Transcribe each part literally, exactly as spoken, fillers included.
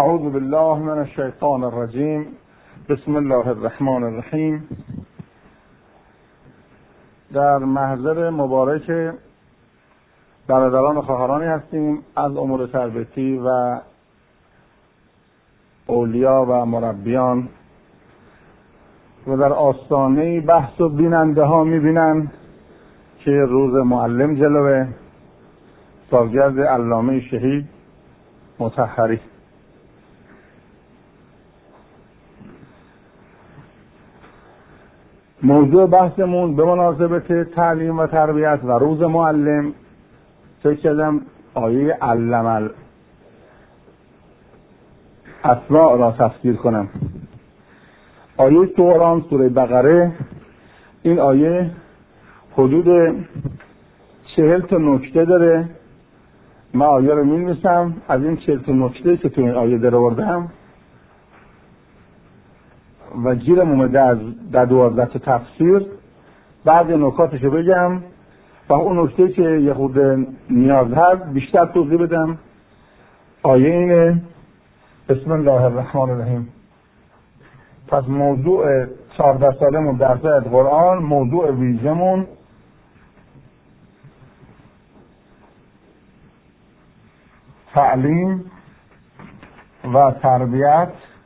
اعوذ بالله من الشیطان الرجیم. بسم الله الرحمن الرحیم. در محضر مبارک برادران و خواهرانی هستیم از امور تربیتی و اولیا و مربیان و در آستانه بحث و بیننده ها میبینن که روز معلم جلوه، سالگرد علامه شهید مطهری. موضوع بحثمون به مناسبت تعلیم و تربیت و روز معلم فکر کردم آیه علم الاسماء را تفسیر کنم. آیه قرآن سوره بقره، این آیه حدود چهل تا نکته داره. من آیه رو می‌نویسم، از این چهل تا نکته که تو این آیه در آوردم و گیرم اومده از در دوازده تا تفسیر، بعد نکاتشو بگم و اون نکته که یه خورده نیاز هست بیشتر توضیح بدم. آیه اینه: بسم الله الرحمن الرحیم. پس موضوع چهارده سالمون در درس قرآن، موضوع ویژمون تعلیم و تربیت.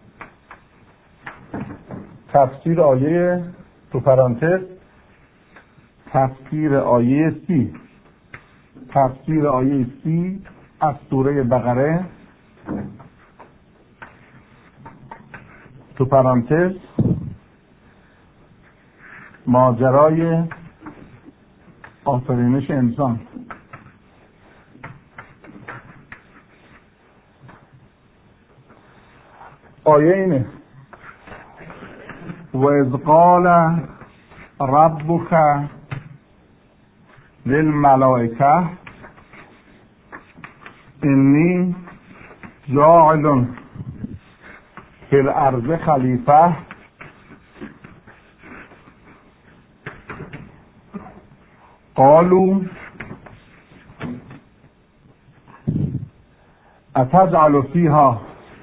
تفسیر آیه تو پرانتز تفسیر آیه سی تفسیر آیه سی از سوره بقره تو پرانتز ماجرای آفرینش انسان. آیه اینه: و اذ قال ربک للملائکه انی جاعل فی الارض خلیفه قالوا اتجعل فیها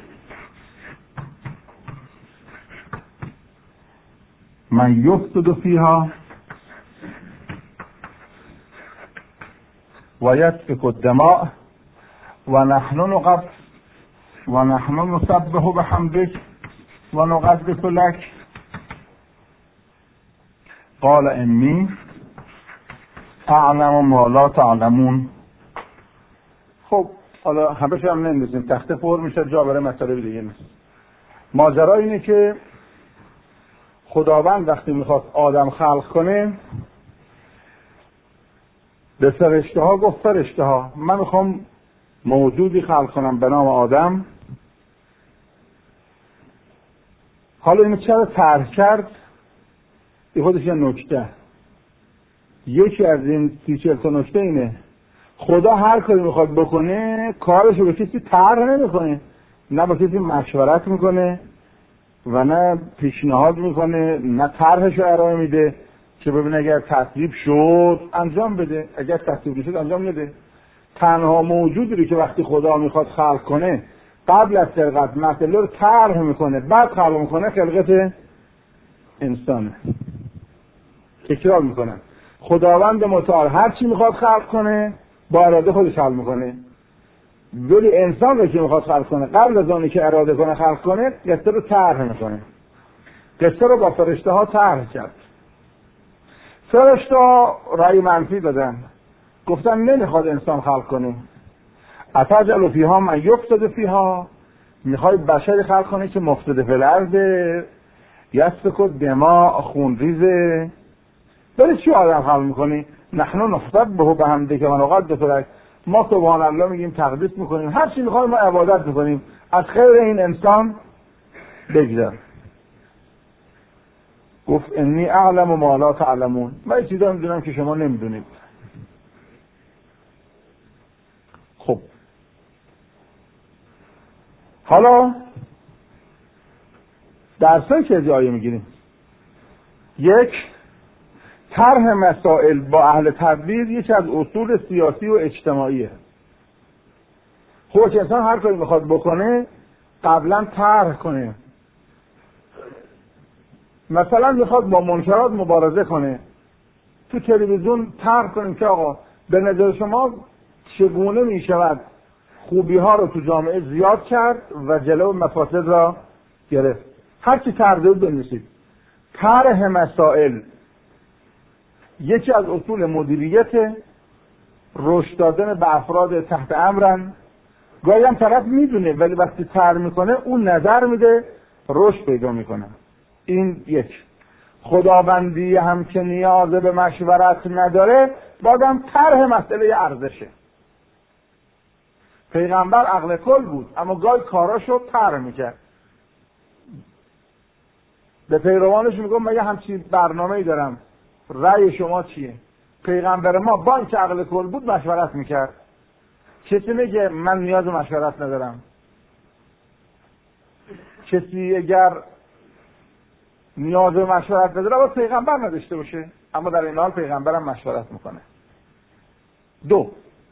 من یفسد فیها و یسفک الدماء و نحن نقدس و نحن نسبح بحمدک و نقدس لک قال انی اعلم ما لا تعلمون. خب حالا همش هم نمی‌دونیم، تخته پر میشه، جا برای مسئله دیگه نیست. ماجرا اینه که خداوند وقتی میخواد آدم خلق کنه به فرشته ها گفت: فرشته ها من میخوام موجودی خلق کنم به نام آدم. حالا اینو چرا طرح کرد؟ این خودش یه نکته. یکی از این سی چهل تا نکته اینه: خدا هر کاری میخواد بکنه کارشو به کسی طرح نمیکنه، نه با کسی مشورت میکنه و نه پیشنهاد میکنه، نه طرحش رو ارائه میده که ببین اگر تصویب شد انجام بده، اگر تصویب نشد انجام نده. تنها موجودی که وقتی خدا میخواد خلق کنه قبل از خلقت مسئله رو طرح میکنه بعد خلق میکنه خلقت انسانه. تکرار میکنه، خداوند متعال هر چی میخواد خلق کنه با اراده خودش خلق میکنه، ولی انسان رو که میخواد خلق کنه قبل از اونی که اراده کنه خلق کنه قصه رو طرح میکنه. قصه رو با فرشته ها طرح کرد. فرشته ها رأی منفی دادن، گفتن نمیخواد انسان خلق کنه. اتجعل فیها من یفسد فیها، میخوای بشری خلق کنه که مفسد فی الارض، یسفک الدماء، خونریزه. برای چی آدم خلق میکنی؟ نحن نسبح بحمدک و نقدس لک، ما سبحان الله میگیم، تقدیس میکنیم، هر چی میخوایم ما عبادت میکنیم، از خیر این انسان بگذر. گفت انی اعلم ما لا تعلمون، من این چیزا میدونم که شما نمیدونید. خب حالا درسایی که از آیه میگیریم: یک، طرح مسائل با اهل تدبیر یکی از اصول سیاسی و اجتماعیه. خب که انسان هر کاری میخواد بکنه قبلا طرح کنه. مثلا میخواد با منکرات مبارزه کنه، تو تلویزیون طرح کنیم که آقا به نظر شما چگونه میشود خوبی ها رو تو جامعه زیاد کرد و جلو مفاسد را گرفت. هر چی طرح بنویسید. طرح مسائل یکی از اصول مدیریت، رشد دادن به افراد تحت امرن. گاهی هم طرف میدونه ولی وقتی طرح میکنه اون نظر میده، رشد پیدا میکنه. این یک. خداوندی هم که نیاز به مشورت نداره، بازم طرح مسئله ارزشه. پیغمبر عقل کل بود اما گاهی کاراشو طرح میکرد. به پیروانش میگم مگه همچین برنامه‌ای دارم، رأی شما چیه؟ پیغمبر ما با اینکه عقل کل بود مشورت میکرد. کسی میگه من نیاز به مشورت ندارم. کسی اگر نیاز به مشورت نداره با پیغمبر نداشته باشه، اما در این حال پیغمبرم مشورت میکنه. دو،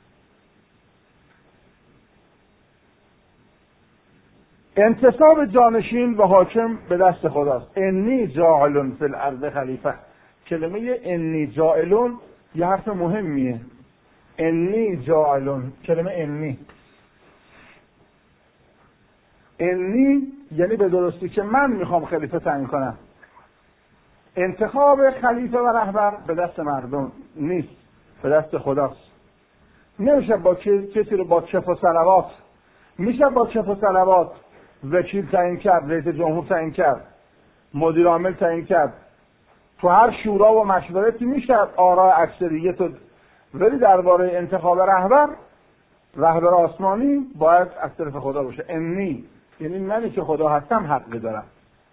انتصاب جانشین و حاکم به دست خداست. انی جاعلون فی الارض خلیفه. کلمه انی جاعلون یه حرف مهمیه. انی جاعلون، کلمه انی انی یعنی به درستی که من میخوام خلیفه تعیین کنم. انتخاب خلیفه و رهبر به دست مردم نیست، به دست خداست. نمیشه با کسی رو با چف و صلوات، میشه با چف و صلوات وکیل تعیین کرد، رئیس جمهور تعیین کرد، مدیر عامل تعیین کرد، تو هر شورا و مشورتی میشه آراء اکثریت، ولی درباره انتخاب رهبر، رهبر آسمانی باید از طرف خدا باشه. انی یعنی منی که خدا هستم حقی دارم.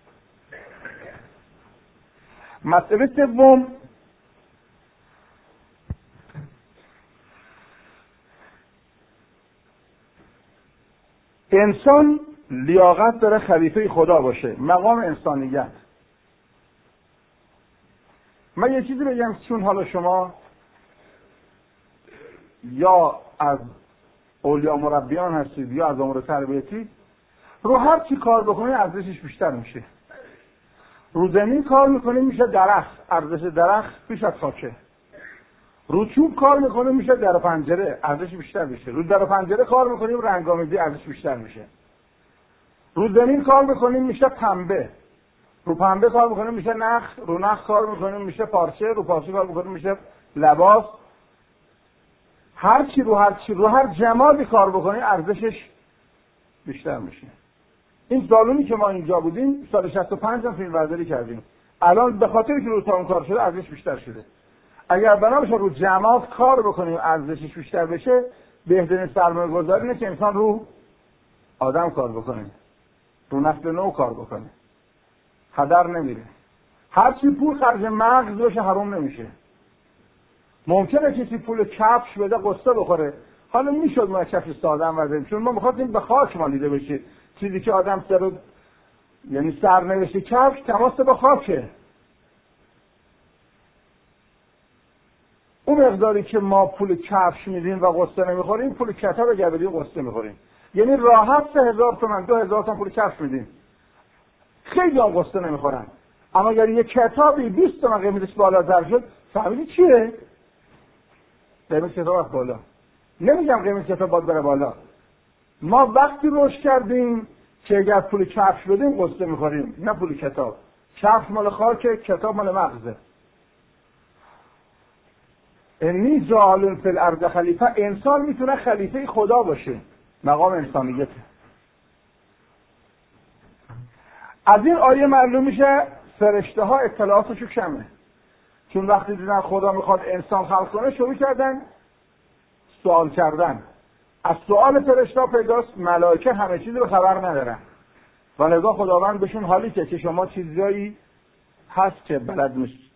مسئله سوم، انسان لیاقت داره خلیفه خدا باشه، مقام انسانیت. من یه چیزی بگم، چون حالا شما یا از اولیا مربیان هستید یا از امور تربیتی، رو هر چی کار بکنید ارزشش بیشتر میشه. رو زمین کار میکنید میشه درخت، ارزش درخت بیش از خاکه. رو چوب کار میکنید میشه در پنجره، ارزش بیشتر میشه. رو در پنجره کار میکنیم رنگامیزی، ارزش بیشتر میشه. رو زمین کار میکنیم میشه پنبه، رو پنبه کار میکنیم میشه نخ، رو نخ کار میکنیم میشه پارچه، رو پارچه کار میکنیم میشه لباس. هر چی رو هر چی رو هر جمالی کار بکنیم ارزشش بیشتر میشه. این سالونی که ما اینجا بودیم سال شصت و پنج هم فیلم برداری کردیم، الان به خاطری که رو تاون کار شده ارزش بیشتر شده. اگر بنا بشه رو جماعت کار بکنیم ارزشش بیشتر بشه، بهترین سرمایه گذاری اینه که انسان رو آدم کار بکنه، رو نسل نو کار بکنه، هدر نمیره. هر چی پول خرج مغز بشه حرام نمیشه. ممکنه کسی پول کفش بده قصه بخوره، حالا میشد ما کفش ساده هم وزنیم، چون ما میخواستیم به خاک مالیده بشه. چیزی که آدم سر یعنی سر نوشته کفش تماس به خاکه. اون مقداری که ما پول کفش میدیم و قصه نمیخوریم، پول کتاب اگر بدیم قصه میخوریم. یعنی راحت سه هزار تومن دو هزار تومن پول کفش میدیم، خیلی هم قصه نمیخورن. اما اگر یک کتابی بیست تومن قیمتش بالاتر شد، فهمیدی چیه؟ قیمت کتاب از بالا. نمیگم قیمت کتاب باید بره بالا. ما وقتی رشد کردیم که اگر پول کفش بدیم قصه میخوریم، نه پول کتاب. کفش مال خاکه، کتاب مال مغزه. انی جاعل فی الارض خلیفه. انسان میتونه خلیفه خدا باشه، مقام انسانیته. از این آیه معلوم میشه فرشته ها اطلاعاتشو کمه، چون وقتی دیدن خدا میخواد انسان خلق کنه شروع کردن سوال کردن. از سوال فرشته ها پیداست ملائکه همه چیزی رو خبر ندارن و لذا خداوند بهشون حالی که که شما چیزایی هست که بلد نیست.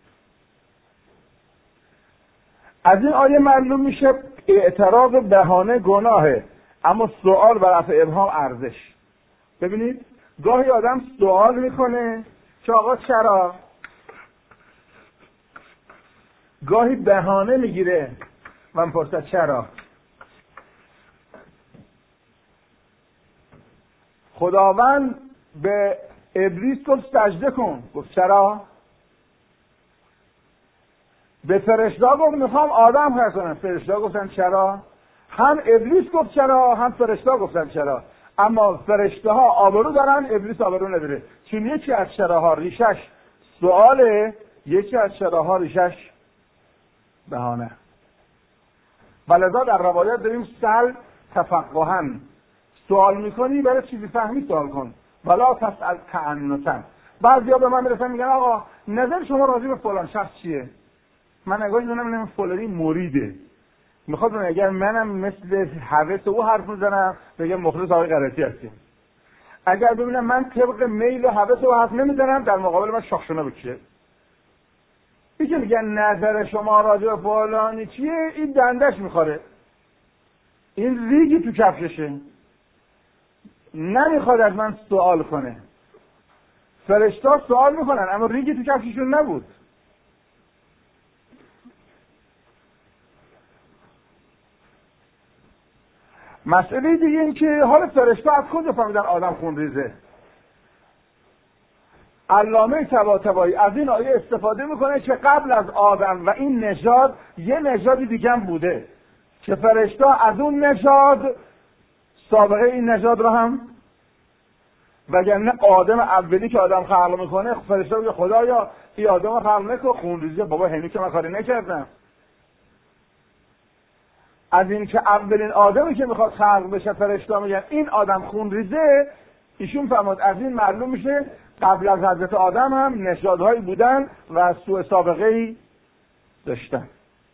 از این آیه معلوم میشه اعتراض بهانه گناهه، اما سوال و رفع ابهام ارزش. ببینید گاهی آدم سوال میکنه که آقا چرا، گاهی بهانه میگیره و میپرسه چرا. خداوند به ابلیس گفت سجده کن. گفت چرا؟ به فرشته‌ها گفت میخوام آدم خلق کنم. فرشته‌ها گفتن چرا؟ هم ابلیس گفت چرا، هم فرشته‌ها گفتن چرا. اما فرشته‌ها آبرو دارن، ابلیس آبرو نداره. چون یکی از چراها ریشش سؤاله، یکی از چراها ریشش بهانه. ولذا در روایات داریم سل تفقهن، سوال میکنی برای چیزی فهمی سوال کن، ولا تسأل تعنتا. بعضیا به من میرسن میگن آقا نظر شما راجع به فلان شخص چیه؟ من نگاه میکنم این فلانی مریده، میخواد من اگر منم مثل حوث او حرف میزنم بگم مخلص آقای غلطی هستیم. اگر ببینم من طبق میل و حوث او حرف نمیزنم در مقابل من شاخشونه بکشه. این که میگن نظر شما راجع به فلانی چیه، این دندش میخوره، این ریگی تو کفششه، نمیخواد از من سوال کنه. فرشته‌ها سوال میکنن اما ریگی تو کفششون نبود. مسئله دیگه این که حالا فرشته‌ها از کجا فهمیدن آدم خونریزه؟ علامه طباطبایی از این آیه استفاده میکنه که قبل از آدم و این نژاد یه نژادی دیگه هم بوده که فرشته‌ها از اون نژاد سابقه این نژاد رو هم، وگرنه آدم اولی که آدم خلق میکنه فرشته‌ها میگه خدایا این آدم خلق نکن خونریزه. بابا همین که من کاری نکردم. از این که اولین آدمی که میخواد خلق بشه فرشته‌ها میگن این آدم خونریزه، ایشون فرمود از این معلوم میشه قبل از حضرت آدم هم نژادهایی بودن و سوء سابقه‌ای داشتن.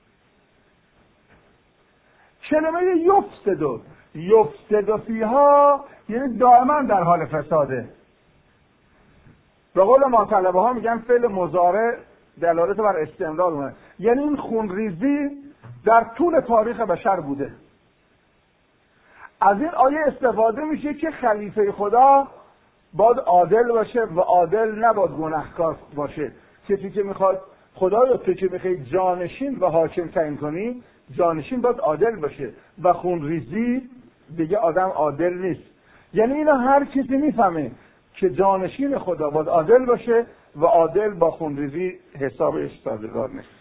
کلمه یفسد یفسد فیها یعنی دائما در حال فساده. به قول ما طلبه ها میگن فعل مضارع دلالت بر استمرار میکنه، یعنی این خونریزی در طول تاریخ بشر بوده. از این آیه استفاده میشه که خلیفه خدا باید عادل باشه و عادل نباید گناهکار باشه. کسی که میخواد خدایا تو که میخوای جانشین و حاکم تعیین کنی، جانشین باید عادل باشه و خونریزی دیگه آدم عادل نیست. یعنی اینا هر کسی میفهمه که جانشین خدا باید عادل باشه و عادل با خونریزی حسابش سازگار نیست.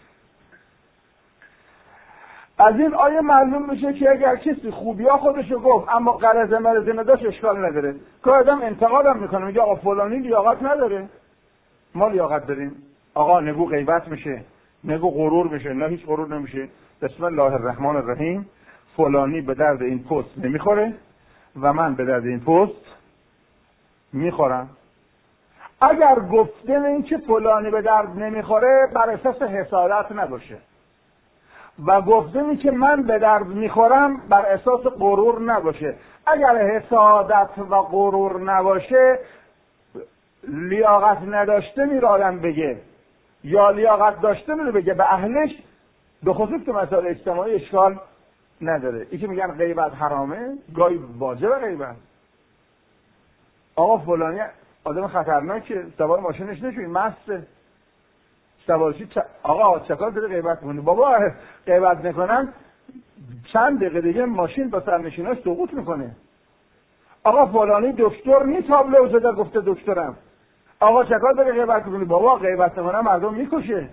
از این آیه معلوم میشه که اگر کسی خوبیا خودشو گفت اما غرض مرض نداشت اشکال نداره. که آدم انتقادم میکنه میگه آقا فلانی لیاقت نداره، ما لیاقت داریم. آقا نگو غیبت میشه، نگو غرور میشه. نه هیچ غرور نمیشه. بسم الله الرحمن الرحیم. فلانی به درد این پست نمیخوره و من به درد این پست میخورم. اگر گفتن این که فلانی به درد نمیخوره بر اساس حسادت نباشه و گفتنی که من به درد میخورم بر اساس غرور نباشه. اگر حسادت و غرور نباشه لیاقت نداشته میره آدم بگه، یا لیاقت داشته میره بگه به اهلش، به خصوص تو مسائل اجتماعی اشکال نداره. این که میگن غیبت حرامه، گاهی واجبه غیبت. آقا فلانی آدم خطرناکه، سوار ماشینش نشوی، مسته، سوارشی چ... آقا چکار داره غیبت کنی؟ بابا غیبت نکنن چند دقیقه دیگه ماشین با سرنشیناش سقوط میکنه. آقا فلانی دکتر نی تابلو زده گفته دکترم. آقا چکار داره غیبت کنی؟ بابا غیبت نکنن مردم میکشه.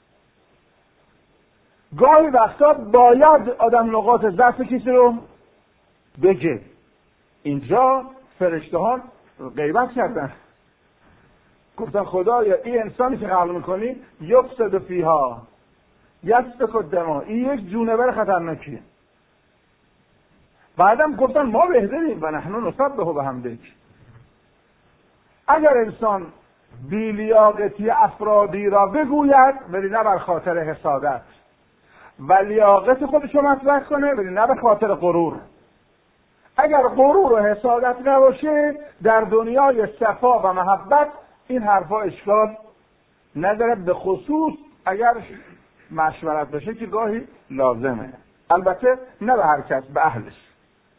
گاهی وقتا باید آدم نقاط ضعف کسی رو بگه. اینجا فرشته ها غیبت کردن، گفتن خدایا این انسانی که خلق میکنی یفسد فیها یسفک الدماء، این یک جونور خطرناکیه. بعدم گفتن ما بهتریم و نحن نسبح بحمدک. اگر انسان بی‌لیاقتی افرادی را بگوید ولی نه بر خاطر حسادت و لیاقت خودش رو مطرح کنه ولی نه به خاطر غرور. اگر غرور و حسادت نباشه در دنیای صفا و محبت این حرفا اشکال نداره، به خصوص اگر مشورت بشه که گاهی لازمه، البته نه به هر کس، به اهلش.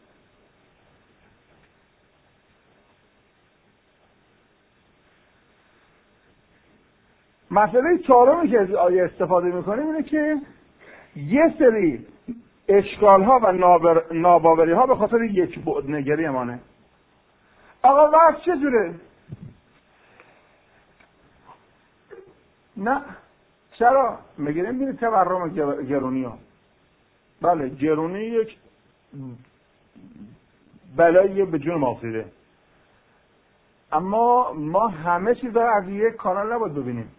مسئله چهارمی که از آیه استفاده میکنیم اینه که یه سری اشکال ها و ناباوری ها به خاطر یک بعد نگری مانه. آقا وقت چجوره؟ نه چرا؟ میگه نمیدونی تورم گرونی ها. بله گرونی یک بلایی به جون ما افتاده، اما ما همه چیز رو از یک کانال نباید ببینیم.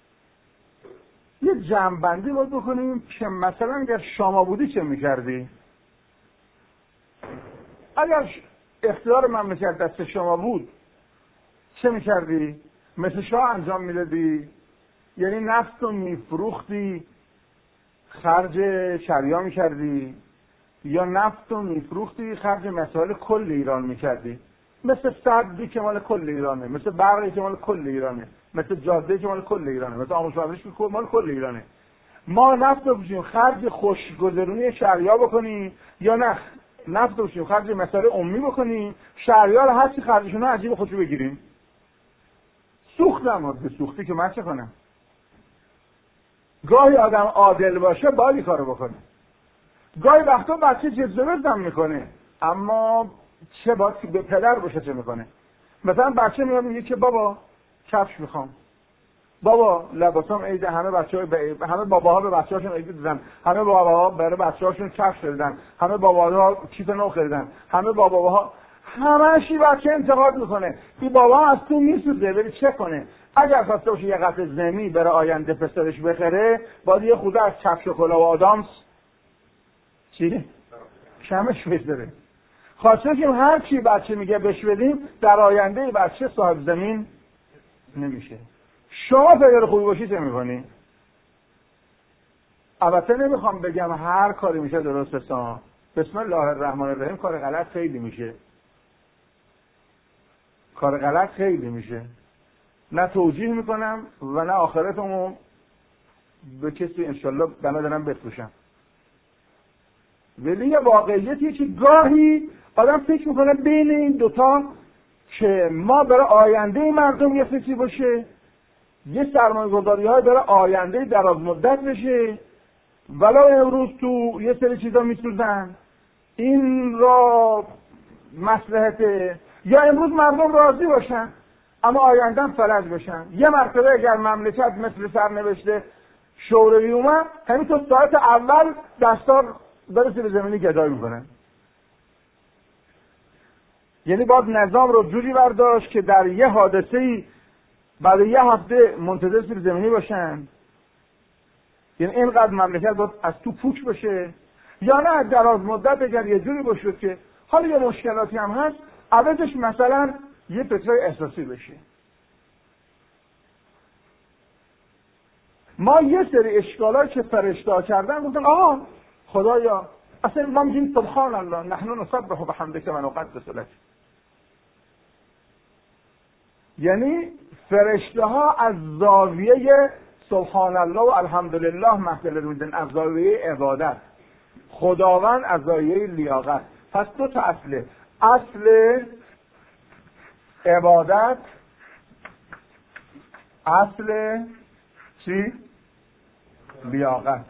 یه جمع‌بندی باید بکنیم که مثلا اگر شما بودی چه میکردی؟ اگر اختیار مملکت دست شما بود چه میکردی؟ مثل شاه انجام میدادی؟ یعنی نفت رو میفروختی خرج شریا میکردی یا نفت رو میفروختی خرج مسائل کل ایران میکردی؟ مثل سدی که مال کل ایرانه، مثل برقی که مال کل ایرانه، مثل جاده که مال کل ایرانه، مثل آموزش و پرورش که مال کل ایرانه. ما نفت رو بشیم خرج خوشگذرونی شریا بکنیم یا نه نفت رو بشیم خرج مسائل عمومی بکنیم، شریا رو هر چی خرجشونه عجیب خودشو بگیریم؟ سوختم به سوختی که من چه کنم؟ گاهی آدم عادل باشه باید کارو بکنه. گاهی وقتا بچه جزوزم میکنه اما چه باید که به پدر باشه چه میکنه. مثلا بچه میاد میگه که بابا کفش میخوام، بابا لباسام عید، همه بچه‌ها ب... همه باباها به بچه‌هاشون عید دادن، همه باباها برای بچه‌هاشون کفش خریدن، همه باباها کیف نو خریدن، همه باباها همه‌شی بچه انتقاد میکنه. این بابا از تو میسوزه بری چه کنه؟ اگر خواسته باشه یه قطعه زمین برای آینده پسرش بخره باید یه خورده از کفش و کلاه و آدامس چی؟ کمش بذاره. خواسته که هر چی بچه میگه بهش بدیم در آینده بچه صاحب زمین نمیشه. شما پدر خوبی باشی چه میکنی؟ البته نمیخوام بگم هر کاری میشه درست بسام. بسم الله الرحمن الرحیم کار غلط خیلی میشه. کار غلط خیلی میشه. نه توجیه میکنم و نه آخرتمو به کسی انشالله بنا دارم بفروشم. ولی یه واقعیتیه که گاهی آدم فکر میکنه بین این دوتا که ما برای آینده مردم یه فکری باشه، یه سرمایه گذاری های برای آینده دراز مدت بشه، ولو امروز تو یه سری چیزا میسوزن این را مصلحته، یا امروز مردم راضی باشن اما آینده فلج بشن. یه مرتبه اگر مملکت مثل سرنوشته شوروی اومد همینطور ساعت اول دستار برسه به زمینی گدایی میکنن. یعنی باید نظام رو جوری برداشت که در یه حادثه‌ای بعد یه هفته منتظر سیر زمینی باشن، یعنی اینقدر مملکت باید از تو پوچ بشه، یا نه دراز مدت اگر یه جوری باشه که حالا یه مشکلاتی هم هست عوضش مثلا یه پترای احساسی بشه. ما یه سری اشکالات که فرشته کردن گفتن آها خدایا اصلا ما میگیم سبحان الله نحن نسبح بحمدک و نقدس لک، یعنی فرشته ها از زاویه سبحان الله و الحمدلله محل رویدن، از زاویه عبادت، خداوند از زاویه لیاقت. پس دو تا اصله، اصل عبادت، اصل چی؟ لیاقت.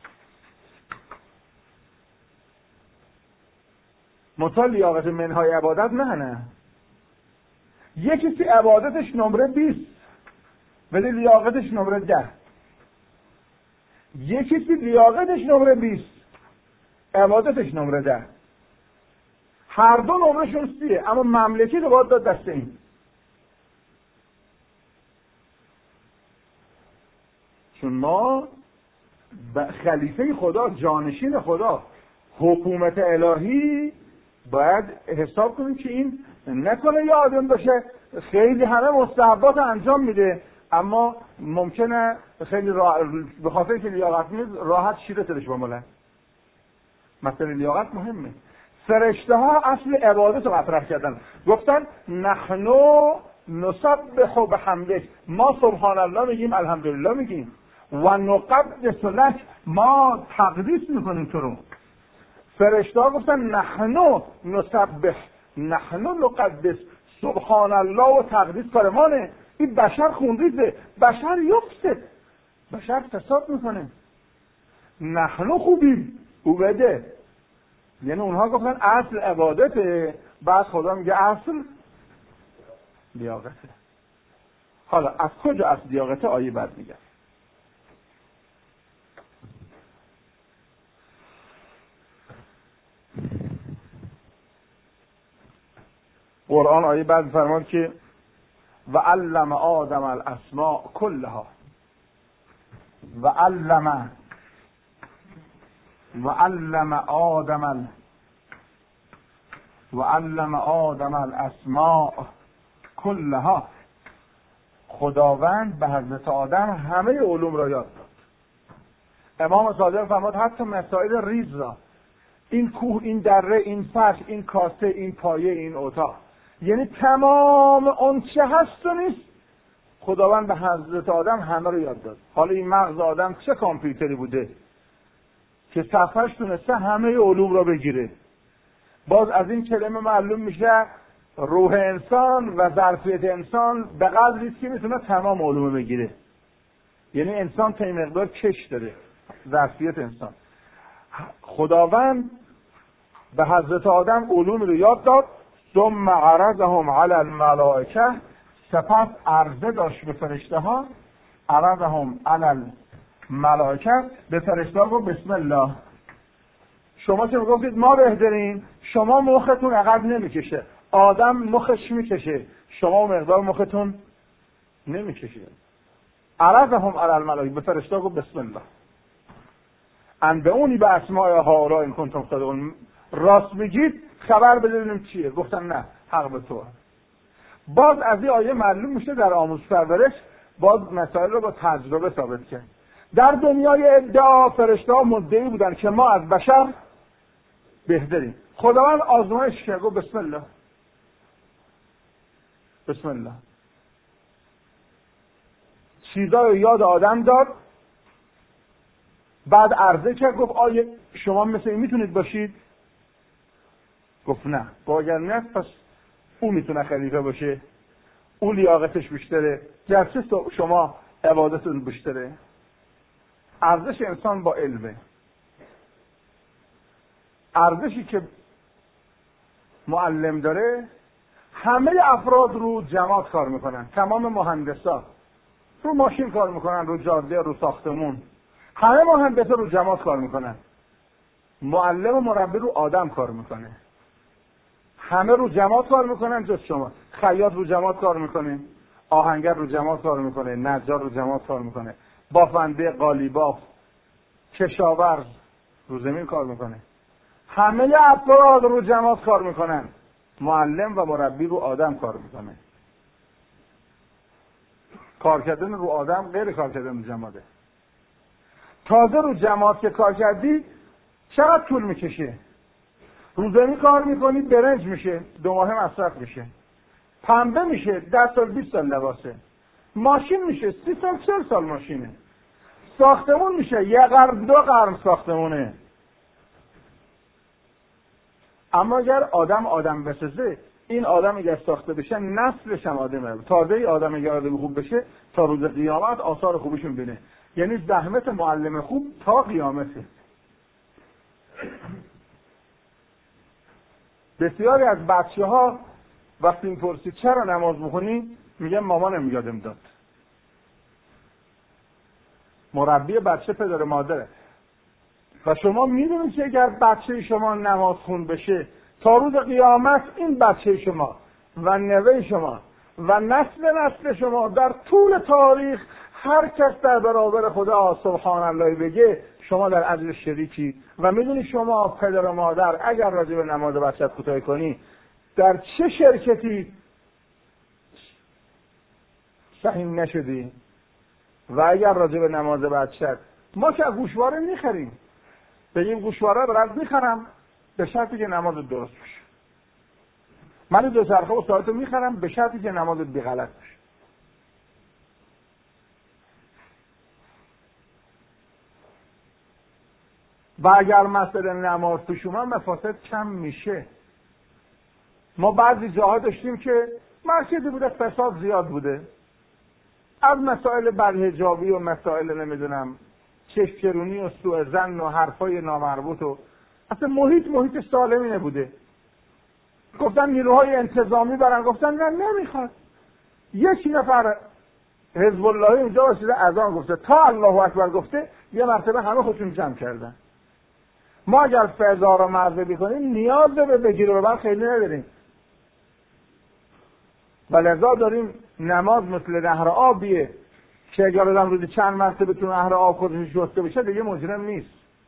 مثال لیاقت منهای عبادت نه نه یه کسی عبادتش نمره بیست ولی لیاقتش نمره ده، یه کسی لیاقتش نمره بیست عبادتش نمره ده، هر دو نمرهشون سیه اما مملکتی رو باید داد دست این. چون ما خلیفه خدا، جانشین خدا، حکومت الهی، باید حساب کنیم که این نکنه یه آدم باشه خیلی همه مستحبات انجام میده اما ممکنه خیلی را... به خاطر که لیاقت نیست راحت شیره تلش بمالن. مثلا لیاقت مهمه. فرشته ها اصل عبادت رو مطرح کردن، گفتن نحنو نسبح بحمدک، ما سبحان الله میگیم الحمدلله میگیم، و نقدس لک، ما تقدیس میکنیم تو رو. فرشته ها گفتن نحنو نسبح نحنو نقدس، سبحان الله و تقدیس کار مانه. این بشر خونریزه، بشر یفسد، بشر فساد میکنه. نحنو خوبیم او بده، یعنی اونها گفتن اصل عبادته، بعد خدا میگه اصل لیاقته. حالا از کجا از لیاقته آیه بعد میگه؟ قرآن آیه بعد فرمود که و علم آدم الاسماء کلها و علم و علم آدم ال و علم آدم الاسماء کلها. خداوند به حضرت آدم همه علوم را یاد داد. امام صادق فرمود حتی مسائل ریز را، این کوه، این دره، این فرش، این کاسه، این پایه، این اتاق، یعنی تمام اون چه هست و نیست خداوند به حضرت آدم همه رو یاد داد. حالا این مغز آدم چه کامپیوتری بوده که صفحه‌اش تونسته همه علوم را بگیره. باز از این کلمه معلوم میشه روح انسان و ظرفیت انسان به قدری است که میتونه تمام علوم بگیره. یعنی انسان تا این مقدار کش داره ظرفیت انسان. خداوند به حضرت آدم علوم رو یاد داد. ثم عرضهم علی الملائکه، سپس عرضه داشت به فرشته ها. عرضهم علی الملائکه، به فرشته ها گفت بسم الله. شما که میگفتید ما بهترین، شما مختون عقب نمیکشه، آدم مخش میکشه، شما مقدار مختون نمیکشه. عرضهم علی الملائکه، به فرشته ها گفت بسم الله انبئونی به اسماء هؤلاء ان کنتم صادقین. راست میگید، خبر بده ببینیم چیه. گفتن نه، حق به تو. باز از این آیه معلوم میشه در آموزش پرورش باز مسائل رو با تجربه ثابت کرد. در دنیای ادعا فرشته‌ها مدعی بودن که ما از بشر بهتریم. خداوند آزمایش کرد، گفت بسم الله بسم الله. چیزای یاد آدم داد. بعد عرضه کرد، گفت آیا شما مثل این میتونید باشید؟ گفت نه. با اگر نه پس اون میتونه خلیفه باشه، اون لیاقتش بیشتره، گرچه شما عبادتتون بیشتره. ارزش انسان با علمه. ارزشی که معلم داره، همه افراد رو جماعت کار میکنن. تمام مهندسا رو ماشین کار میکنن، رو جاده، رو ساختمون، همه مهندسا رو جماعت کار میکنن. معلم و مربی رو آدم کار میکنه. همه رو جماعت کار میکنن جز شما. خیاط رو جماعت کار میکنه، آهنگر رو جماعت کار میکنه، نجار رو جماعت کار میکنه، بافنده، قالیباف، کشاورز رو زمین کار میکنه. همه افراد رو جماعت کار میکنن. معلم و مربی رو آدم کار میکنه. کار کردن رو آدم غیر کار کردن رو جماعته. تازه رو جماعت که کار کردی چقدر طول میکشه؟ رو زمین کار میکنی برنج میشه، دو ماه مصرف میشه. پنبه میشه ده سال بیست سال لباسه. ماشین میشه سی سال چل سال ماشینه. ساختمون میشه یه قرن دو قرن ساختمونه. اما اگر آدم آدم بسازه، این آدم اگر ساخته بشه نسلش هم آدمه. تازه ای آدم اگر آدم خوب بشه تا روز قیامت آثار خوبش میبینه. یعنی زحمت معلم خوب تا قیامته. بسیاری از بچه ها وقتی میپرسی چرا نماز میخونی میگن مامانم یادم داد. مربی بچه پدر مادره. و شما میدونید که اگر بچه شما نماز خون بشه تا روز قیامت این بچه شما و نوه شما و نسل نسل شما در طول تاریخ هر کس در برابر خدا سبحان الله بگه شما در اجر شریکی. و میدونی شما پدر و مادر اگر راجع به نماز بچت کوتاهی کنی در چه شرکتی سهیم نشدی؟ و اگر راجع به نماز بچت، ما که گوشواره میخریم، بگیم گوشواره برات میخرم به شرطی که نماز درست بشه. من دو چرخه و ساعتو میخرم به شرطی که نماز بی غلط بشه. و اگر مسئله نماز پیش اومد مفاسد کم میشه. ما بعضی جاها داشتیم که مسجدی بوده فساد زیاد بوده، از مسائل بدحجابی و مسائل نمیدونم چشم‌چرونی و سوء ظن و حرفای نامربوط و اصلا محیط محیط سالمی نبوده. گفتن نیروهای انتظامی برن، گفتن نه نمیخواد، یک نفر حزب اللهی اونجا واسه اذان گفته تا الله اکبر گفته یه مرتبه همه خودشون جمع کردن. ما اگر فضا رو مرزبی کنیم نیاز به بگیر و ببر خیلی نداریم و لذا داریم نماز مثل نهر آبیه که اگر آدم روزی چند مرتبه تو نهر آب خودش شسته بشه دیگه مجرم نیست.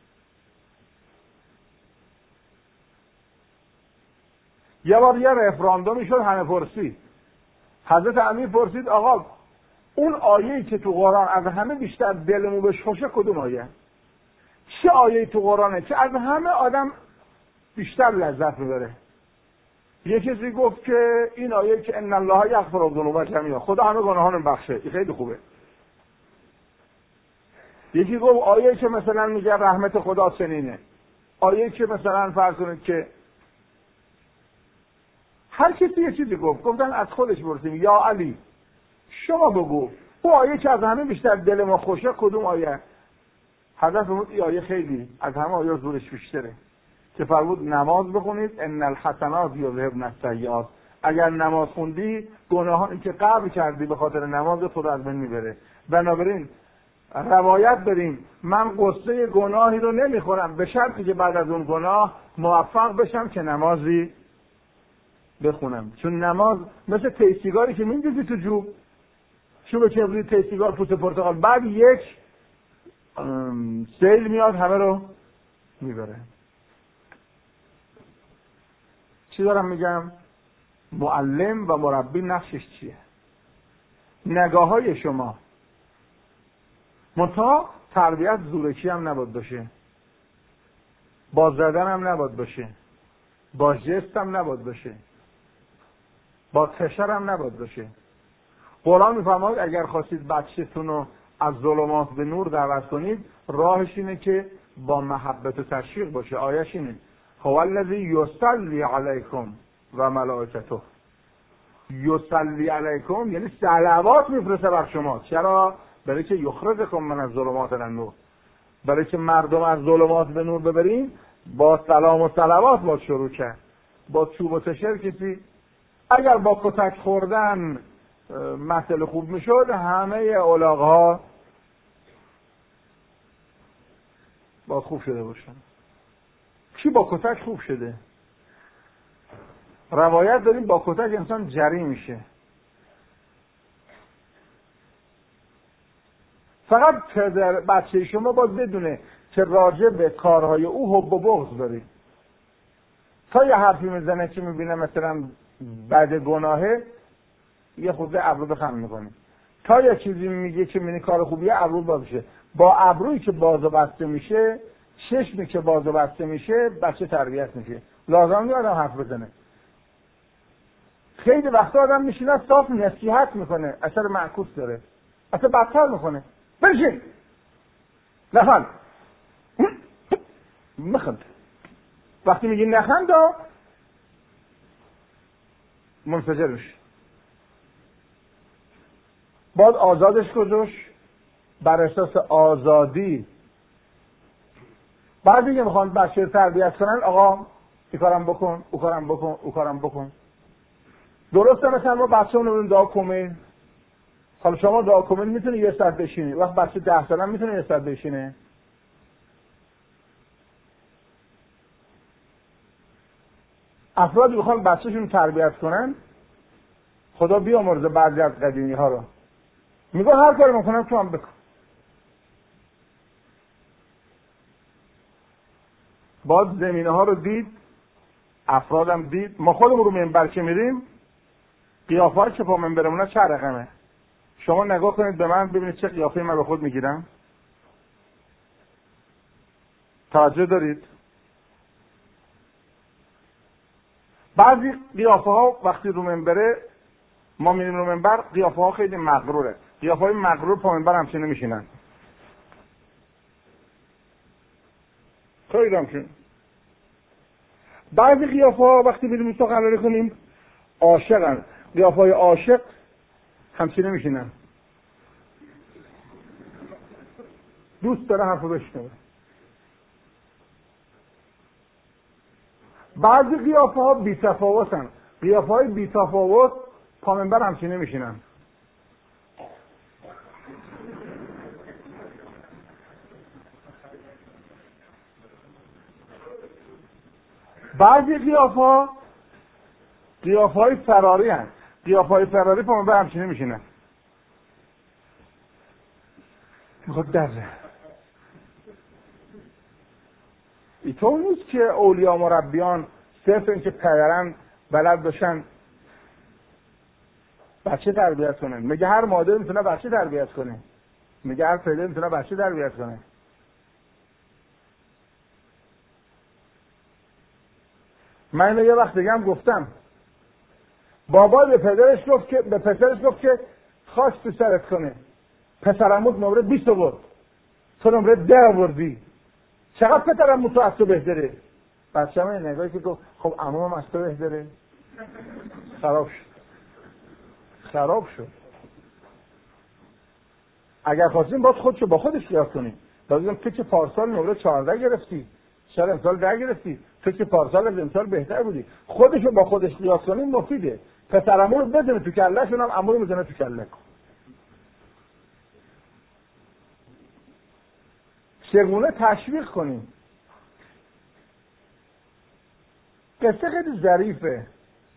یه بار یه رفراندومی شد همه پرسید، حضرت امیر پرسید آقا اون آیه‌ای که تو قرآن از همه بیشتر دلمو بهش خوشه کدوم آیه؟ چه آیه‌ای تو قرآنه که از همه آدم بیشتر لذت میبره؟ یه کسی گفت که این آیه که ان الله یغفر الذنوب جمیعا، خدا همه گناهان رو بخشه، این خیلی خوبه. یکی گفت آیه که مثلا میگه رحمت خدا چنینه، آیه که مثلا فرض کنید که هر کسی یه چیزی گفت، گفتن از خودش برسیم یا علی شما بگو او آیه که از همه بیشتر دل ما خوشه کدوم آیه؟ حضرت فرمود این آیه خیلی از همه آیه زورش بیشتره که فرمود نماز بخونید ان الحسنات یذهبن السیئات، اگر نماز خوندی گناهانی که قبل کردی به خاطر نماز خود از بین میبره. بنابراین روایت داریم من قصه گناهی رو نمیخورم به شرطی که بعد از اون گناه موفق بشم که نمازی بخونم، چون نماز مثل تیسیگاری که میندازی تو جوب، چوب کبریت تیسیگار پوست پرتقال، بعد یک سیل میاد همه رو میبره. چی دارم میگم؟ معلم و مربی نقشش چیه؟ نگاه های شما منتها تربیت زورکی هم نباید باشه، با زدن هم نباید باشه، با جست هم نباید باشه، با تشر هم نباید باشه. قرآن میفرماید اگر خواستید بچه‌تون رو از ظلمات به نور دعوت کنید راهش اینه که با محبت و تشویق باشه. آیش اینه هو الذی یصلی علیکم و ملائکته، یصلی علیکم یعنی صلوات میفرسته بر شما. چرا؟ برای که یخرجکم من الظلمات الی النور، برای که مردم از ظلمات به نور ببرین. با سلام و صلوات با شروع کرد، با چوب و تشر کسی. اگر با کتک خوردن مسئله خوب میشد همه الاغ‌ها با خوب شده باشن. کی با کتک خوب شده؟ روایت داریم با کتک انسان جری میشه. فقط پدر بچه شما باید بدونه که راجع به کارهای او حب و بغض داری. تا یه حرفی میزنه که میبینه مثلا بعد گناهه یه خورده ابرو بخم میکنه، تا یه چیزی میگه که میبینی کار خوبیه ابرو باز میشه. با ابرویی که باز و بسته میشه، چشمی که باز و بسته میشه، بچه تربیت میشه. لازم نیست آدم حرف بزنه. خیلی وقتا آدم میشینه صاف نصیحت میکنه، اثر معکوس داره، اصلا بدتر میکنه. برشین نخند مخند، وقتی میگی نخند منفجر میشه. باید آزادش گذاشت بر اساس آزادی. بعد دیگه میخوان بچه رو تربیت کنن آقا این کارم بکن او کارم بکن او کارم بکن. درسته مثلا ما بچه اونو دعا کنیم، حالا شما دعا کنید میتونه یه ساعت بشینی، وقت بچه ده ساله میتونه یه ساعت بشینه؟ افرادی بخوان بچه‌شون تربیت کنن، خدا بیامرزه بعضی از قدیمی ها رو، میگه هر کاری میکنم تو هم بکن. باز زمینه ها رو دید، افرادم دید. ما خودمون رو منبر که میریم قیافه ها که پا منبرمونه چه رقمه؟ شما نگاه کنید به من ببینید چه قیافه من به خود میگیرم. توجه دارید؟ بعضی قیافه ها وقتی رو منبره ما میریم رو منبر قیافه ها خیلی مغروره. قیافه های مغرور پا منبر همچین نمیشینن. خیلی همچین. بعضی قیافه ها وقتی میریم سخنرانی کنیم عاشقن. قیافه های عاشق همچین نمیشینن. دوست داره حرفو بشنوه. بعضی قیافه ها بی تفاوتن. قیافه های بی تفاوت پا منبر همچین نمیشینن. بعضی قیافا قیافای فراری هست. قیافای فراری پا به همچینه میشینه، میخواد دره. اینطور نیست که اولیا مربیان صرف این که پدرن بلد باشن بچه تربیت کنن. میگه هر مادر میتونه بچه تربیت کنه، میگه هر پدر میتونه بچه تربیت کنه. من یه وقت دیگه هم گفتم، بابا به پدرش گفت که به پسرش گفت که خواست تو سرت کنه، پسرموت نمره بیست آورد، تو نمره ده آوردی، چقدر پسرموت تو از تو بهتره؟ بچه‌م این نگاهی که گفت خب عمومم از تو بهتره. خراب شد خراب شد. اگر خواستیم باید خودشو با خودش قیاس کنیم. لازم تو که پارسال نمره چهارده گرفتی، شاید امسال ده گرفتی، تو که پارسال از امسال بهتر بودی. خودشو با خودش قیاس کنیم مفیده. پسرمو رو بزنه تو کله شونم، عمو رو میزنه تو کله. چگونه تشویق کنیم؟ قصه خیلی ظریفه.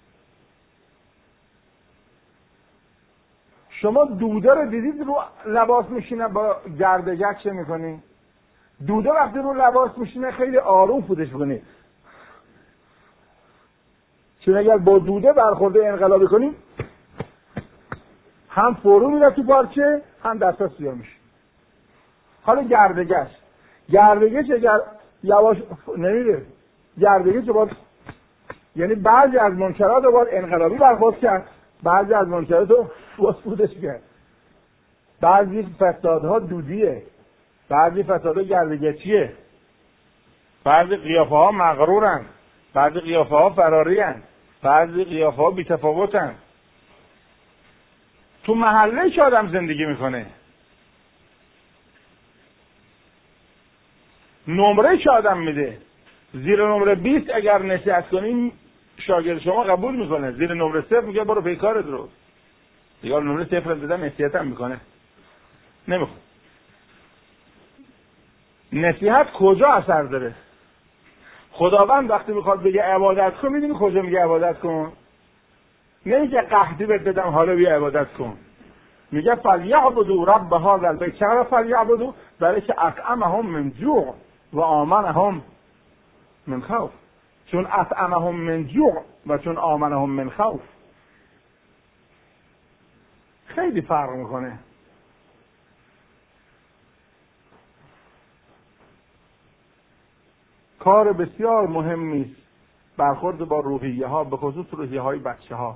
شما دوده رو دیدید رو لباس میشینه با گردگرد چه میکنی؟ دوده وقتی رو لباس میشینه خیلی آروم فوتش کنی، چون اگر با دوده برخورده انقلابی کنیم هم فرو میره تو پارچه هم دستا سیاه میشه. حالا گردگرد گردگرد اگر یواش نمیره، گردگرد باید، یعنی بعضی از منکرات رو باید انقلابی برخورد کرد، بعضی از منکرات رو باید فوتش کرد. بعضی فسادها دودیه، بعضی فسادها گردگرچیه، بعضی قیافه ها مغرورن، بعضی قیافه ها فراری هن، بعضی قیافه ها بی‌تفاوتن. تو محله که آدم زندگی میکنه، نمره که آدم میده، زیر نمره بیست اگر نصیحت کنیم شاگرد شما قبول میکنه، زیر نمره صفر میگه برو پیکارت رو. دیگه نمره صفر دادن نصیحت هم میکنه نمیخواد. نصیحت کجا اثر داره؟ خداوند وقتی میخواد بگه عبادت کن، میدونی کجا میگه عبادت کن؟ نمیگه قحطی بهت بدم حالا بیا عبادت کن، میگه فلیعبدوا رب هذا البیت. چرا فلیعبدوا؟ برای که اطعمهم من جوع و آمنهم من خوف. چون اطعمهم من جوع و چون آمنهم من خوف خیلی فرق میکنه. کار بسیار مهمی است برخورد با روحیه ها، به خصوص روحیه های بچه ها.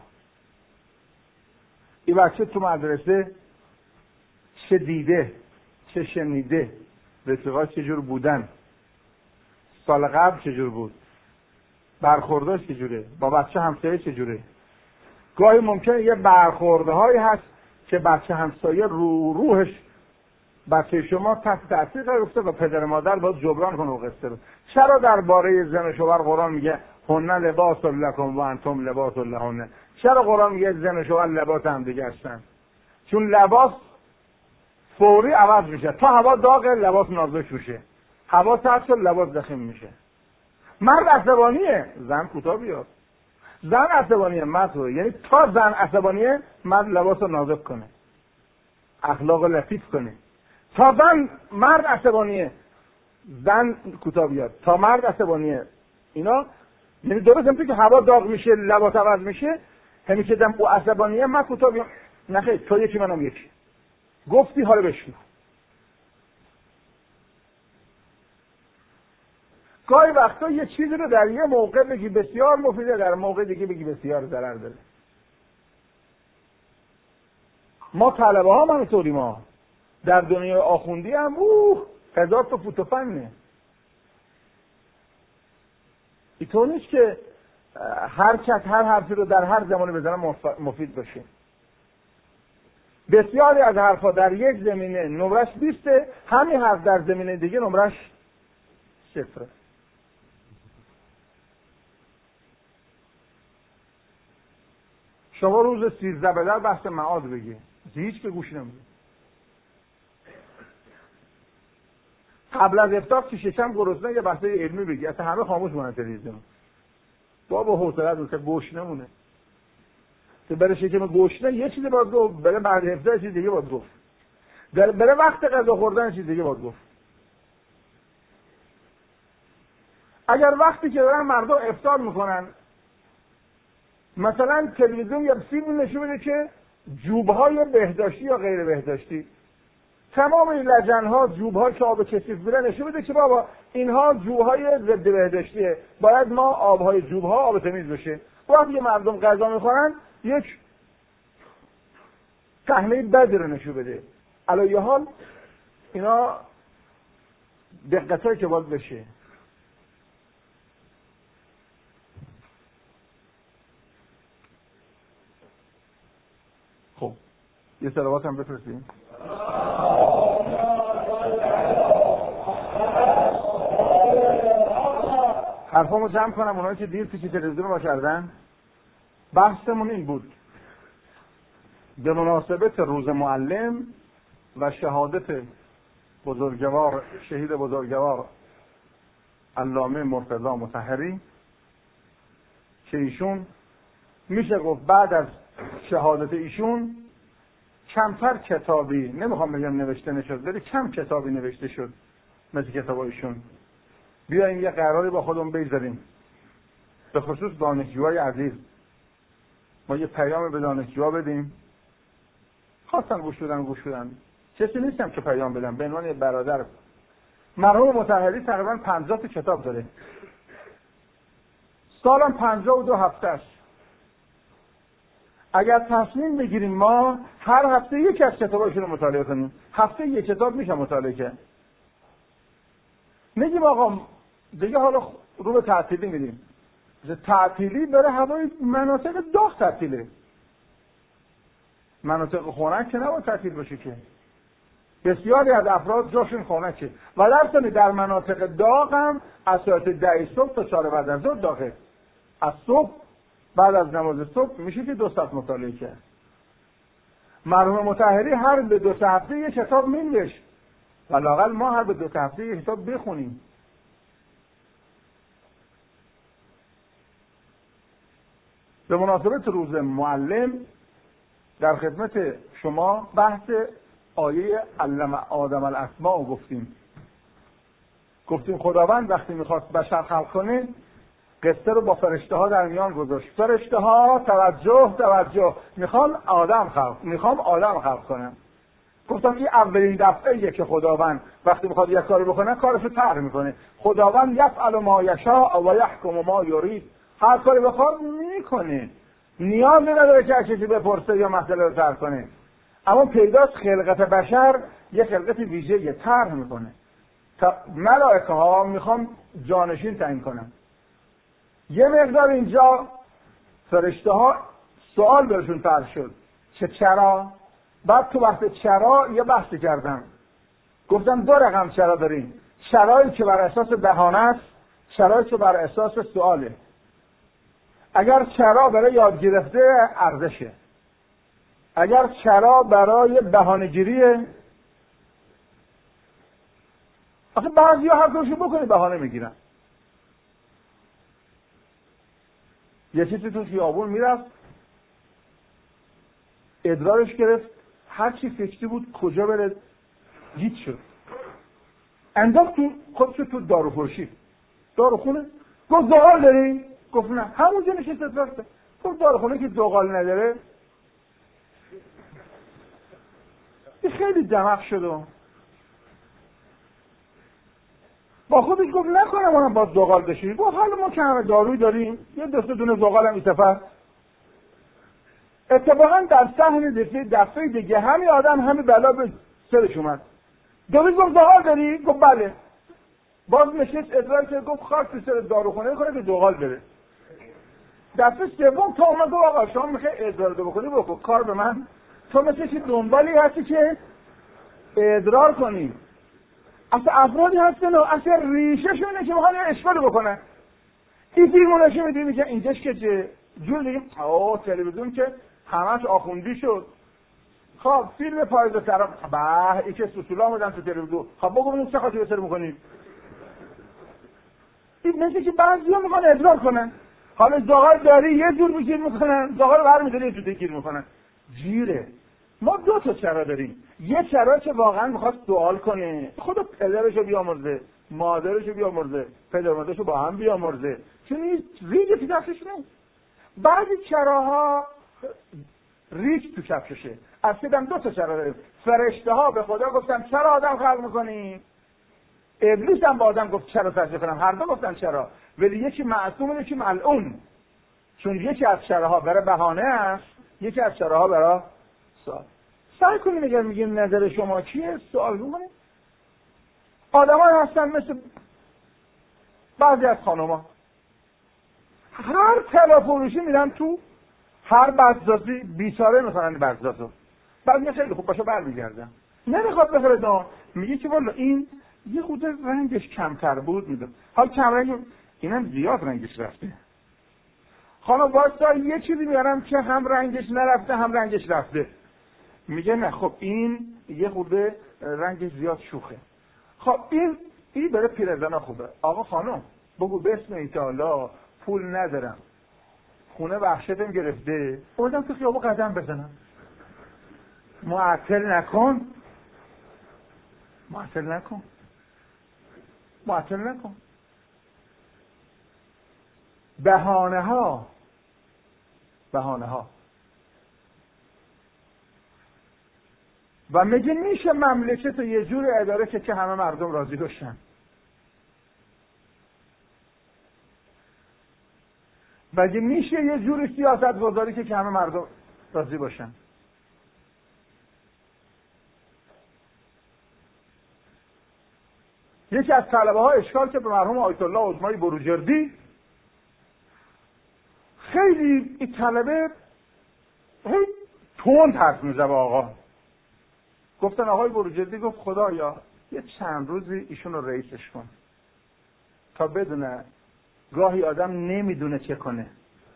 این بچه تو مدرسه چه دیده چه شنیده، رفیقاش چجور بودن، سال قبل چجور بود، برخورداش چجوره، با بچه همسایه چجوره. گاهی ممکنه یه برخوردهایی هست که بچه همسایه رو روحش بچه شما تحت تاثیر قرار گرفته و پدر مادر باید جبران کنه و قصه رو. چرا درباره زن و شوهر قرآن میگه هن لباس لکم و انتم لباس لهن؟ چرا قرآن میگه زن و شوهر لباس هم دیگه هستن؟ چون لباس فوری عوض میشه. تا هوا داغ لباس نازک میشه، هوا سرد شد لباس ضخیم میشه. مرد عصبانیه زن کوتاه بیاد، زن عصبانیه مرد رو، یعنی تا زن عصبانیه مرد لباس رو نازک کنه، اخلاق لطیف کنه. تا زن مرد عصبانیه زن کوتاه بیاد، تا مرد عصبانیه. اینا یعنی درست همونطور که هوا داغ میشه لباس عوض میشه، همین که دم او عصبانیه من کوتاه بیام. نه خیر، تو یکی منم یکی. گفتی حالا بشنو. گاهی وقتا یه چیزی رو در یه موقع بگی بسیار مفیده، در موقع دیگه بگی بسیار ضرر داره. ما طلبه ها هم همینطوری، ما در دنیای آخوندی هم اوه هزار تا فوت و فنه. اینطور نیست که هر کس هر حرفی رو در هر زمانی بزنه مفید باشه. بسیاری از حرفا در یک زمینه نمرش بیسته، همین حرف در زمینه دیگه نمرش صفره. شما روز سیزده به در بحث معاد بگی، هیچ که گوش نمیده. قبل از افطار که ششم گرسنه یه بحث علمی بگی، اصلا همه خاموش مونن تلویزیون. بابا حوصله رو که گوش نمونه. تو برای شکم گوشنه یه چیزی باید گفت، برای بعد افطار چیز دیگه باید گفت، برای وقت غذا خوردن چیز دیگه باید گفت. اگر وقتی که دارن مردم افطار میکنن مثلا تلویزیون یا فیلم نشون بده که جوبهای بهداشتی یا غیر بهداشتی، تمام این لجنها جوبها که آب کثیف میرن نشون بده که بابا اینها جوبهای ضد بهداشتیه، باید ما آبهای جوبها آب تمیز بشه. وقتی مردم غذا میخورن یک صحنه بدی رو نشون بده. علی حال اینا دقتایی که باید بشه. خب یه صلوات هم بفرستیم. حرفامو جمع کنم. اونایی که دیر پیش تلویزیون ما کردن، بحثمون این بود به مناسبت روز معلم و شهادت بزرگوار شهید بزرگوار علامه مرتضی مطهری که ایشون میشه گفت بعد از شهادت ایشون کمتر کتابی، نمیخوام بگم نوشته نشد، ولی کم کتابی نوشته شد مثل کتاب ایشون. بیاییم یه قراری با خودمون بگذاریم، به خصوص دانشجوهای عزیز. ما یه پیام به دانشجوها بدیم. خواستن گوش بدن گوش بدن، کسی نیستم که پیام بدم. به عنوان برادر، مرحوم مطهری تقریبا پنجاه تا کتاب داره، سالم پنجاه و دو هفتهش. اگر تصمیم بگیریم ما هر هفته یکی از کتاباشون رو مطالعه کنیم، هفته یک کتاب میشه مطالعه کرد. میگیم آقا دیگه حالا رو به تعطیلی میدیم. تعطیلی برای هوای مناطق داغ تعطیله، مناطق خنک که نباید تعطیل باشه که. بسیاری از افراد جاشون خنکه و در در مناطق داغ هم از ساعت ده صبح تا چهار بعد از ظهر داغه. از صبح بعد از نماز صبح میشه که دو ساعت مطالعه کرد. مرحوم مطهری هر به دو سه هفته یک کتاب می‌نوشت، ولااقل ما هر به دو سه هفته یک کتاب بخونیم. به مناسبت روز معلم در خدمت شما بحث آیه علم آدم الاسماء رو گفتیم. گفتیم خداوند وقتی میخواست بشر خلق کنه قصه رو با فرشته ها در میان گذاشت. فرشته ها توجه توجه میخوام آدم خلق میخوام آدم خلق کنم. گفتم این اولین دفعه که خداوند وقتی میخواد یک کاری بکنه کارشو طرح میکنه. خداوند یفعل ما یشاء و یحکم ما یرید، هر کاری بخواد میکنه، نیاز نداره که چیزی بپرسه یا مسئله رو طرح کنه. اما پیداست خلقت بشر یه خلقت ویژه یه طرح میکنه. تا ملائکه ها میخوام جانشین تعیین کنم. یه مقدار اینجا فرشته ها سوال بهشون طرح شد که چرا؟ بعد تو وقت چرا یه بحثی کردم، گفتم دو رقم چرا داریم، چرایی که بر اساس بهانه است، چرایی که بر اساس سواله. اگر چرا برای یاد گرفته ارزشه، اگر چرا برای بهانه‌گیریه، آخه بعضی‌ها هر کارشو بکنه بهانه میگیرن. یه چیزی تو خیابون میرفت ادرارش گرفت، هر چی فکری بود کجا بره گیج شد، انداخت تو خودشو تو داروفروشی داروخونه. گفت زغال داری؟ گفت نه. همونجا نشست ادرار کرد. گفت داروخونه که زغال نداره. خیلی دماغ شد و با خودش گفت نکنم منم باز زغال بشینیم. گفت حالا ما که همه داروی داریم یه دست دونه زغال هم ایتفر. اتفاقا در صحن دفعه دفعه دیگه همین آدم همین بلا به سرش اومد. دوباره گفت زغال داری؟ گفت بله. باز نشست ادرار کرد، گفت خواست تو سر داروخونه کنه که زغال بره. دفعه سوم تا اومد گفت آقا شما میخوای ادرار رو بکنی بکن، کار به من. تو مثل چی دنبالی هستی که ادرار کنی. اصلا افرادی هستن و اصلا ریشه شونه که میخوان اشکال بکنن. این فیلمو نشه میدونی که اینجاش که جور دیگه اوه تلویزیون که همش آخوندی شد. خب فیلم پاییز طرف به این که سوسولا آمدن تو تلویزیون. خب بگو ببینیم چه خاطری بسر میکنیم. این مثل که بعضی ها میخوان ادرار کنن. حالا زغال داری یه جور گیر میکنن، زغال رو برمی‌داری یه جور گیر میکنن. جیره. ما دو تا چرا داریم. یه چرا که واقعا میخواد سوال کنه، خود پدرشو بیامرزه، مادرشو بیامرزه، پدر مادرشو با هم بیامرزه، چون این ریگ تو کفشش نیست. بعضی چراها ریگ تو کفششه. اصلا دو تا چرا داریم. فرشته ها به خدا گفتن چرا آدم خلق میکنی؟ ابلیس هم با آدم گفت چرا سجده کنم، هر دو گفتن چرا، ولی یکی معصوم یکی ملعون، چون یکی از چراها برای بهانه است، یکی از چراها برای سوال. سعی کنیم اگر میگیم نظر شما چیه سوال بکنیم. آدم‌ها هستن مثل بعضی از خانوما، هر طلا فروشی میرن تو، هر بزازی بیچاره میخوانن بزازو، بعد میگه خیلی خوب باشه برمیگردن، نمیخواد بخره دام، میگه که والا این یه خود رنگش کمتر بود میده، حال کم رنگ اینم زیاد رنگش رفته. خانم واسه یه چیزی میارم که هم رنگش نرفته هم رنگش رفته، میگه نه خب این یه خورده رنگش زیاد شوخه. خب این این برای پیرزنا خوبه. آقا خانم بگو بسم الله پول ندارم، خونه وحشتم گرفته، اومدم تو خیابون قدم بزنم. معطل نکن، معطل نکن، معطل نکن. بهانه ها بهانه ها و میگه میشه مملکت رو یه جور اداره که که همه مردم راضی باشن. مگه میشه یه جور سیاست گذاری که که همه مردم راضی باشن؟ یکی از طلبه ها اشکال که به مرحوم آیت الله عظمای بروجردی، خیلی این طلبه هی تند حرف میزنه آقا. گفتن آقای بروجردی گفت خدایا یه چند روزی ایشون رو رئیسش کن تا بدونه، گاهی آدم نمیدونه چه کنه.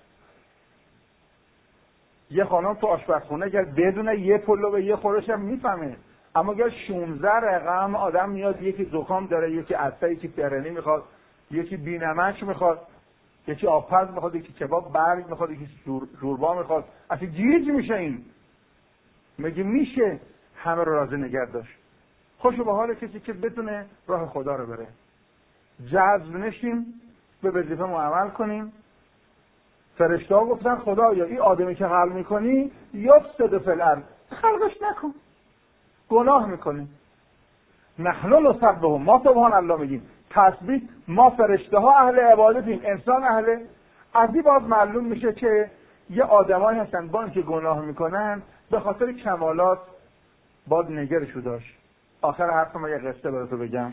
یه خانم تو آشپزخونه گرد بدونه یه پلو به یه خورش هم میفهمه، اما گرد شونزده رقم آدم میاد، یکی زکام داره، یکی عطسه، یکی فرنی میخواد، یکی بینمک میخواد، یکی آبپز میخواد، یکی کباب برگ میخواد، یکی شوربا میخواد، اصلا گیج میشه. این میگه میشه همه رو راضی نگه داشت؟ خوشو به حال کسی که بتونه راه خدا رو بره. جذب نشیم، به وظیفه عمل کنیم. فرشته ها گفتن خدایا این آدمی که خلق میکنی یفسد فی الارض، خلقش نکن، گناه میکنی. نحن نسبحه، ما سبحان الله میگیم، تسبیح. ما فرشته ها اهل عبادتیم، انسان اهل. از این باز معلوم میشه که یه آدمایی هستن با اینکه گناه میکنن به خاطر کمالات باز نگرشو داشت. آخر حرف ما یه قصه براتون بگم.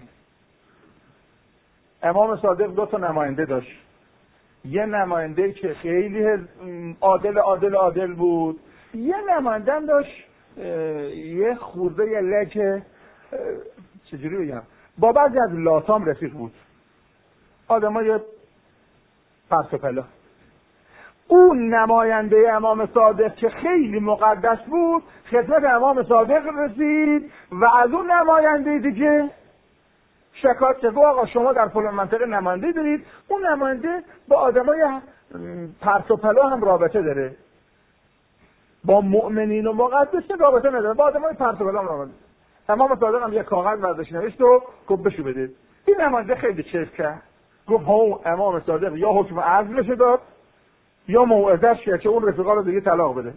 امام صادق دو تا نماینده داشت. یه نماینده که خیلی عادل عادل عادل بود، یه نماینده هم داشت یه خورده یه لکه چجوری بگم با بعضی از لاتام رفیق بود، آدمای پرس و پلا. اون نماینده امام صادق که خیلی مقدس بود خدمت امام صادق رسید و از اون نماینده دیگه شکایت کرد آقا شما در فلان منطقه نماینده دارید، اون نماینده با آدمای پرس و پلا هم رابطه داره، با مؤمنین و مقدسین رابطه نداره، با آدمای پرس و پلا هم رابطه. امام صادق هم یک کاغذ برداشت نوشت و گفت بشو بده. این نماینده خیلی چیز کرد، گفت ها امام صادق یا حکم عزلش داد یا موعظه‌اش کرد که اون رفیقا رو دیگه طلاق بده.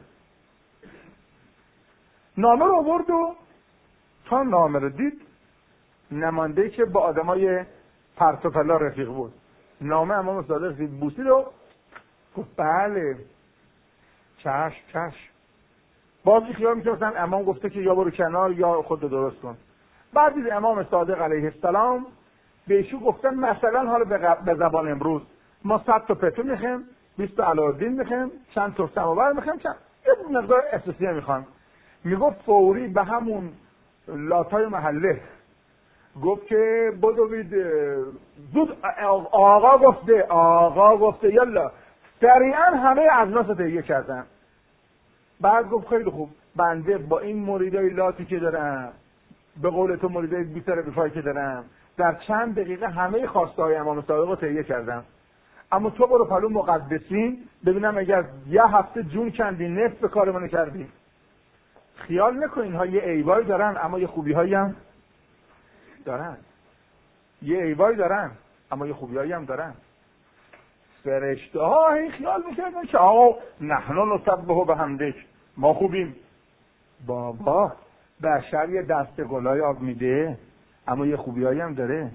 نامه رو آورد و تا نامه رو دید، نماینده که با آدمای پرس و پلا رفیق بود، نامه امام صادق دید، بوسید و گفت بله چشم چشم. بازی خیال می‌کردن امام گفته که یا برو کنار یا خود درست کن. بعد دید امام صادق علیه السلام بهشون گفتن مثلا حالا به زبان امروز ما صد تا پتو میخوایم، بیست تا علایالدین میخوایم، چند تا سماور میخوایم، چند یه مقدار اساسیه میخوام. میگفت فوری به همون لاتای محله گفت که بدوید زود، آقا گفته آقا گفته یلا سریعا همه اجناس تهیه کردن. بعد گفت خیلی خوب، بنده با این مریدای لاتی که دارم، به قول تو مریدای بی‌سر بی‌پایی که دارم، در چند دقیقه همه خواسته های امام صادق رو تهیه کردم. اما تو برو پلو مقدسین ببینم اگر یه هفته جون کندی نصف کار منو کردی. خیال نکن اینها یه عیبایی دارن اما یه خوبی‌هایی هم دارن. یه عیبایی دارن اما یه خوبی‌هایی هم دارن. فرشته ها این خیال میکردن که آقا نحن نسبح بحمدک، ما خوبیم. بابا بشر یه دست گلای آب میده اما یه خوبی‌هایی هم داره.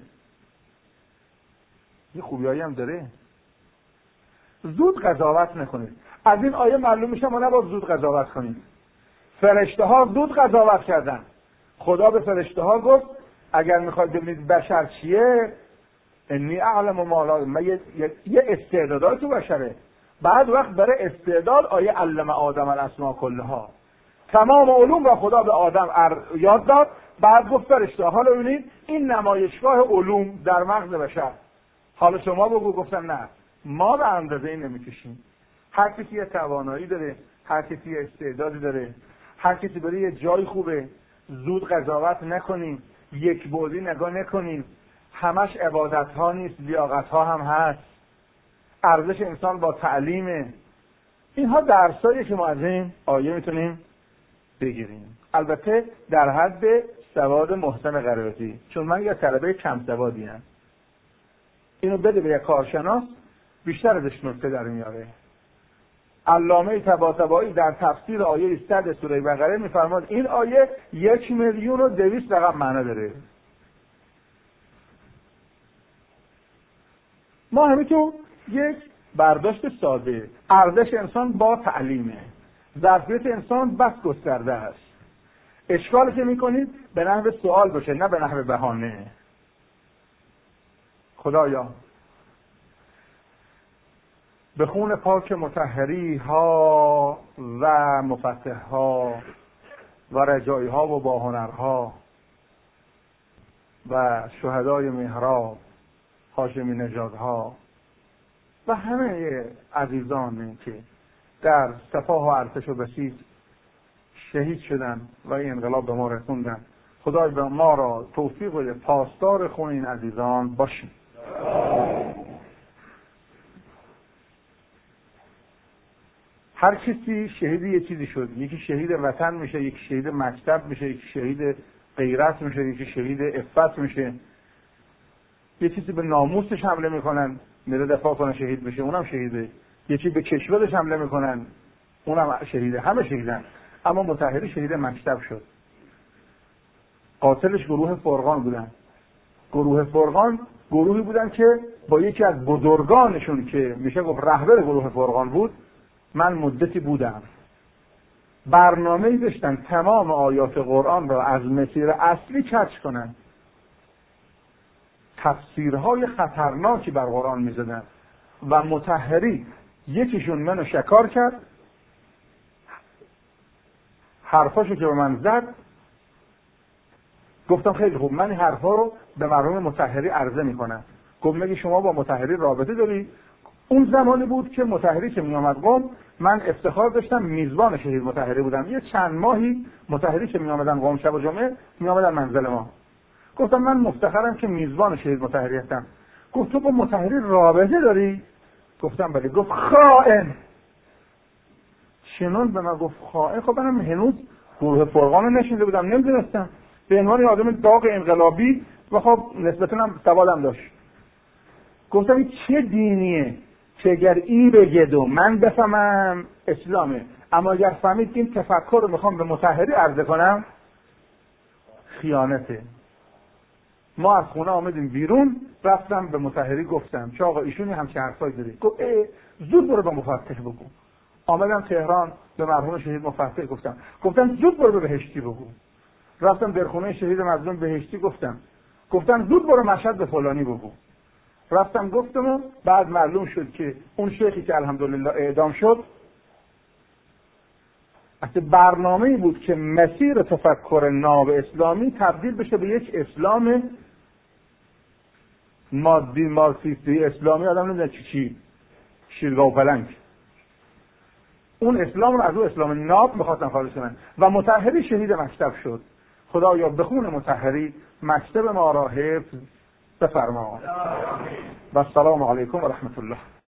یه خوبی‌هایی هم داره. زود قضاوت نکنید. از این آیه معلوم میشه ما نباید زود قضاوت کنیم. فرشته ها زود قضاوت کردن. خدا به فرشته ها گفت اگر میخواید ببینید بشر چیه، انی اعلم ما لا، من یه, یه استعدادات تو بشره. بعد وقت برای استعداد آیه علم آدم الاسماء کلها، تمام علوم را خدا به آدم یاد داد. بعد گفت فرشته ها رو ببینید این نمایشگاه علوم در مغز بشر. حالا شما بگو. گفتن نه، ما به اندازه این نمیکشیم. هر کسی یه توانایی داره، هر کسی یه استعدادی داره، هر کسی برای یه جای خوبه. زود قضاوت نکنیم، یک بعدی نگاه نکنیم. همش عبادت ها نیست، لیاقت ها هم هست. ارزش انسان با تعلیمه. اینها درسایی که ما از این آیه میتونیم بگیریم، البته در حد سواد محسن قرائتی، چون من یه طلبه کم سوادی ام. اینو بده به یک کارشناس بیشتر ازش نکته در میاره. علامه طباطبایی در تفسیر آیه صد سوره بقره میفرماد این آیه یک میلیون و دویست رقم معنا داره. ما همینطور یک برداشت ساده، ارزش انسان با تعلیمه، ظرفیت انسان بس گسترده است. اشکالی که میکنید به نحو سوال باشه نه به نحو بهانه. خدایا به خون پاک مطهری ها و مفتح ها و رجایی ها و باهنرها و شهدای محراب، هاشمی نژادها و همه عزیزانی که در سپاه و ارتش و بسیج شهید شدن و این انقلاب به ما رسوندن، خدای به ما را توفیق بده پاسدار خون این عزیزان باشیم. هر کسی شهید یه چیزی شد. یکی شهید وطن میشه، یکی شهید مکتب میشه، یکی شهید غیرت میشه، یکی شهید عفت میشه. یه چیزی به ناموسش حمله میکنن میره دفاع کنه شهید بشه، اونم شهیده. یکی به کشورش حمله میکنن اونم شهیده. همه شهیدن. اما مطهری شهید مکتب شد. قاتلش گروه فرقان بودن. گروه فرقان گروهی بودن که با یکی از بزرگانشون که میشه گفت رهبر گروه فرقان بود من مدتی بودم. برنامه‌ای داشتن تمام آیات قرآن را از مسیر اصلی کج کنن. تفسیرهای خطرناکی بر قرآن میزدن و مطهری یکیشون منو شکار کرد، حرفاشو که به من زد گفتم خیلی خوب، من این حرفا رو به مرحوم مطهری عرضه میکنم. گفت مگه شما با مطهری رابطه داری؟ اون زمانی بود که مطهری که میامد قم من افتخار داشتم میزبان شهید مطهری بودم. یه چند ماهی مطهری که میامدن قم شب و جمعه میامدن منزل ما. گفتم من مفتخرم که میزبان شهید مطهری هستم. گفت تو با مطهری رابطه داری؟ گفتم بله. گفت خائن. چنان به من گفت خائن. خب منم هنوز گروه فرقان رو نشینده بودم، نمیدونستم. به عنوان یه آدم داغ انقلابی و خب نسبتاً هم سوادم داشت. گفتم این چه دینیه که اگر این بگید و من بفهمم اسلامه، اما اگر فهمید که این تفکر رو میخوام به مطهری عرضه کنم خیانته. ما از خونه آمدیم بیرون، رفتم به مطهری گفتم چه آقا ایشونی همچه حرفایی داری. گفت زود برو به مفتح بگو. آمدم تهران به مرحوم شهید مفتح گفتم گفتم زود برو به بهشتی بگو. رفتم در خونه شهید مظلوم بهشتی گفتم گفتم زود برو مشهد به فلانی بگو. رفتم گفتم و بعد معلوم شد که اون شیخی که الحمدلله اعدام شد اصلا برنامه‌ای بود که مسیر تفکر ناب اسلامی تبدیل بشه به یک اسلام مادی مارکسیستی اسلامی. آدم نمیدونه چی چی شیرگاه و پلنگ. اون اسلام رو از اون اسلام ناب می‌خواستن خارج کنن و مطهری شهید مکتب شد. خدایا به خون مطهری مکتب ما را حفظ بفرما. و السلام علیکم و رحمت الله.